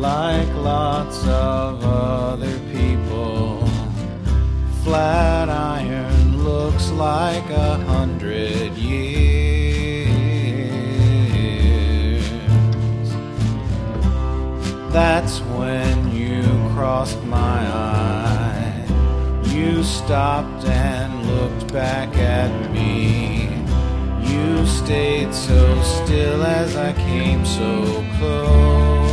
like lots of other people. Flatiron looks like 100 years. That's when you crossed my eye. You stopped and looked back at me. You stayed so still as I came so close.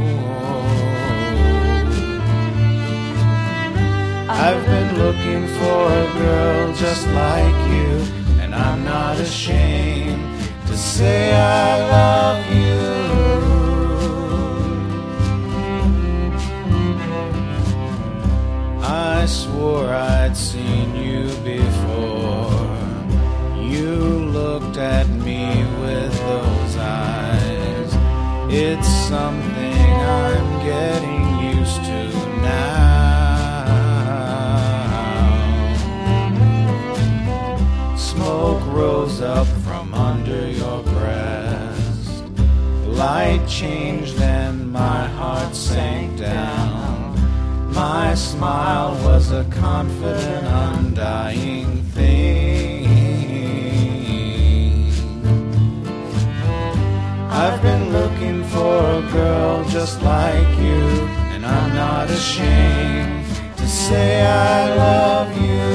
I've been looking for a girl just like you, and I'm not ashamed to say I love you. I swore I'd seen you before. You looked at me with those eyes. It's something I'm getting used to now. Smoke rose up from under your breast. Light changed and my heart sank down. My smile was a confident, undying thing. I've been looking for a girl just like you, and I'm not ashamed to say I love you.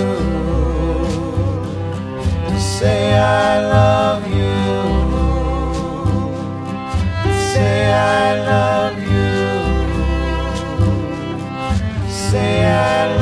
To say I love you. To say I love you. Say I love you.